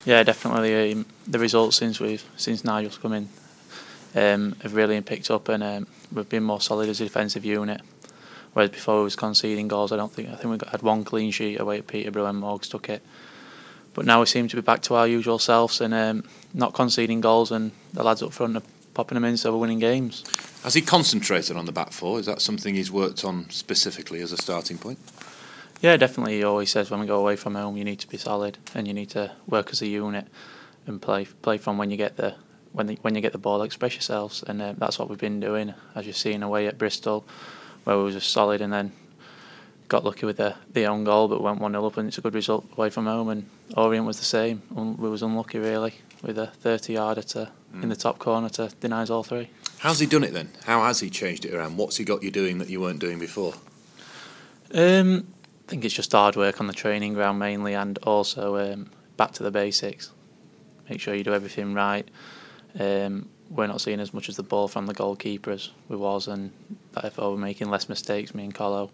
Yeah, definitely. The results since Nigel's come in have really picked up, and we've been more solid as a defensive unit. Whereas before we was conceding goals, I think we had one clean sheet away at Peterborough and Morgs took it. But now we seem to be back to our usual selves and not conceding goals, and the lads up front are popping them in, so we're winning games. Has he concentrated on the back four? Is that something he's worked on specifically as a starting point? Yeah, definitely. He always says when we go away from home, you need to be solid and you need to work as a unit and play from when you get the ball, express yourselves, and that's what we've been doing. As you've seen away at Bristol, where we were just solid and then got lucky with the own goal, but went 1-0 up, and it's a good result away from home. And Orient was the same. We was unlucky really with a 30-yarder in the top corner to deny us all three. How's he done it then? How has he changed it around? What's he got you doing that you weren't doing before? I think it's just hard work on the training ground mainly, and also back to the basics. Make sure you do everything right. We're not seeing as much as the ball from the goalkeeper as we was, and therefore we're making less mistakes, me and Colo.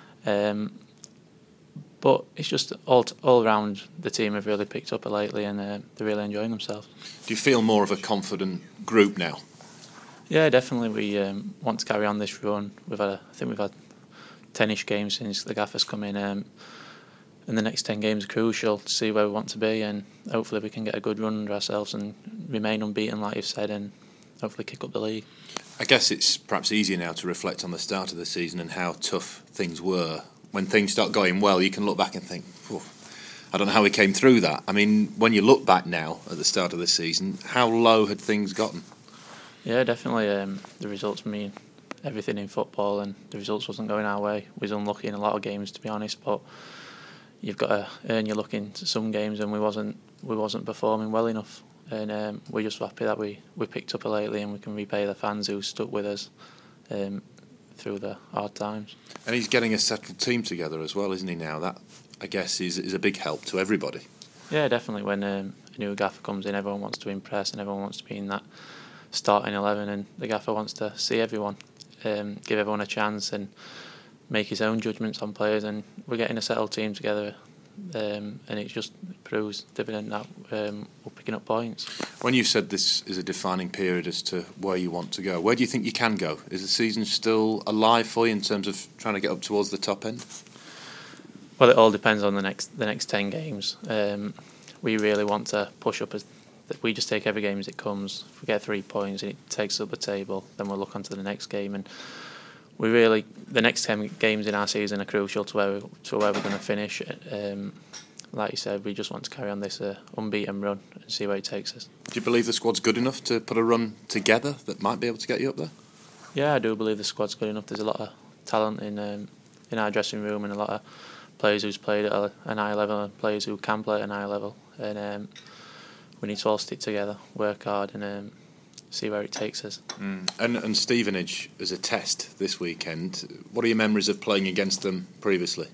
But it's just all around the team have really picked up lately, and they're really enjoying themselves. Do you feel more of a confident group now? Yeah, definitely. We want to carry on this run. I think we've had 10ish games since the gaffer's come in, and the next 10 games are crucial to see where we want to be, and hopefully we can get a good run under ourselves and remain unbeaten, like you've said, and hopefully kick up the league. I guess it's perhaps easier now to reflect on the start of the season and how tough things were. When things start going well, you can look back and think, I don't know how we came through that. I mean, when you look back now at the start of the season, how low had things gotten? Yeah, definitely. The results mean everything in football, and the results wasn't going our way. We was unlucky in a lot of games, to be honest, but you've got to earn your luck into some games, and we wasn't performing well enough. And we're just happy that we picked up lately, and we can repay the fans who stuck with us through the hard times. And he's getting a settled team together as well, isn't he now? That, I guess, is a big help to everybody. Yeah, definitely. When a new gaffer comes in, everyone wants to impress and everyone wants to be in that starting 11, and the gaffer wants to see everyone, give everyone a chance and make his own judgments on players, and we're getting a settled team together, and it just proves dividend that we're picking up points. When you said this is a defining period as to where you want to go, where do you think you can go? Is the season still alive for you in terms of trying to get up towards the top end? Well, it all depends on the next 10 games. We really want to push up. We just take every game as it comes. If we get 3 points and it takes up the table, then we'll look onto the next game. And the next 10 games in our season are crucial to where we're going to finish. Like you said, we just want to carry on this unbeaten run and see where it takes us. Do you believe the squad's good enough to put a run together that might be able to get you up there? Yeah, I do believe the squad's good enough. There's a lot of talent in our dressing room, and a lot of players who's played at an high level and players who can play at an high level. And we need to all stick together, work hard, and see where it takes us. And Stevenage as a test this weekend. What are your memories of playing against them previously?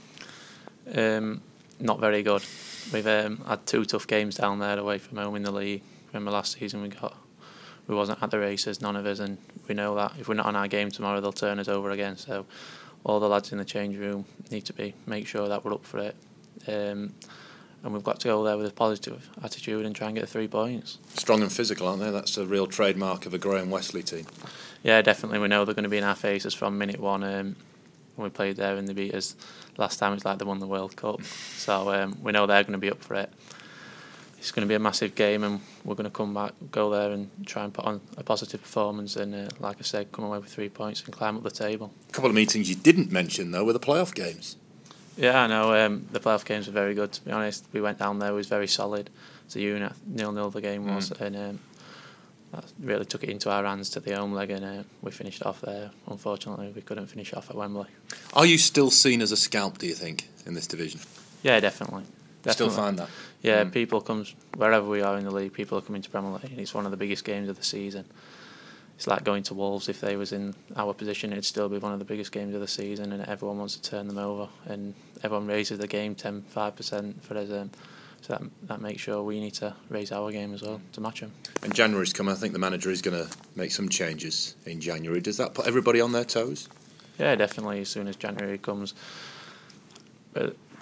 Not very good. We've had 2 tough games down there away from home in the league. Remember last season we wasn't at the races, none of us, and we know that if we're not on our game tomorrow, they'll turn us over again. So all the lads in the change room need to make sure that we're up for it. And we've got to go there with a positive attitude and try and get the 3 points. Strong and physical, aren't they? That's a real trademark of a Graham Wesley team. Yeah, definitely. We know they're going to be in our faces from minute one. When we played there and they beat us last time, it's like they won the World Cup. So we know they're going to be up for it. It's going to be a massive game, and we're going to go there and try and put on a positive performance and, like I said, come away with 3 points and climb up the table. A couple of meetings you didn't mention, though, were the playoff games. Yeah, I know. The playoff games were very good, to be honest. We went down there, it was very solid. It's a unit, 0-0 the game was, and that really took it into our hands to the home leg, and we finished off there. Unfortunately, we couldn't finish off at Wembley. Are you still seen as a scalp, do you think, in this division? Yeah, definitely. Still find that? Yeah, people come, wherever we are in the league, people are coming to Premier League, and it's one of the biggest games of the season. It's like going to Wolves. If they was in our position, it'd still be one of the biggest games of the season, and everyone wants to turn them over, and everyone raises the game 5% for us. So that makes sure we need to raise our game as well to match them. And January's come. I think the manager is going to make some changes in January. Does that put everybody on their toes? Yeah, definitely. As soon as January comes, but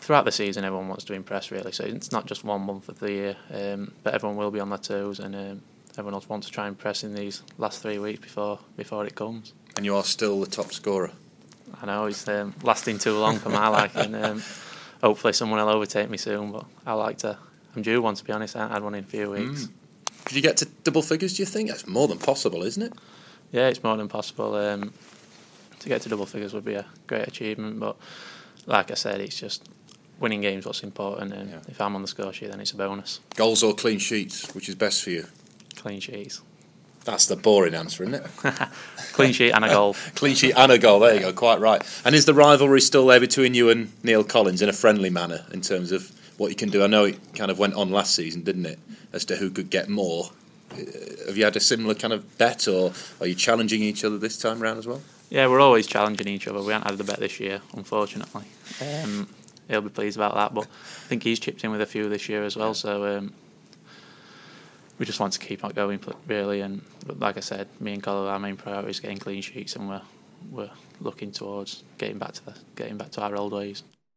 throughout the season, everyone wants to impress, really. So it's not just 1 month of the year, but everyone will be on their toes, and everyone else wants to try and impress in these last 3 weeks before it comes. And you are still the top scorer. I know it's lasting too long for my liking. Hopefully, someone will overtake me soon. But I'm due one, to be honest. I haven't had one in a few weeks. Could you get to double figures? Do you think that's more than possible, isn't it? Yeah, it's more than possible. To get to double figures would be a great achievement, but like I said, it's just winning games what's important, and if I'm on the score sheet, then it's a bonus. Goals or clean sheets, which is best for you? Clean sheets. That's the boring answer, isn't it? Clean sheet and a goal. Clean sheet and a goal, there you go, quite right. And is the rivalry still there between you and Neil Collins in a friendly manner in terms of what you can do? I know it kind of went on last season, didn't it, as to who could get more. Have you had a similar kind of bet, or are you challenging each other this time round as well? Yeah, we're always challenging each other. We haven't had the bet this year, unfortunately. He'll be pleased about that, but I think he's chipped in with a few this year as well, so we just want to keep on going, really. But like I said, me and Colin, our main priority is getting clean sheets, and we're looking towards getting back to our old ways.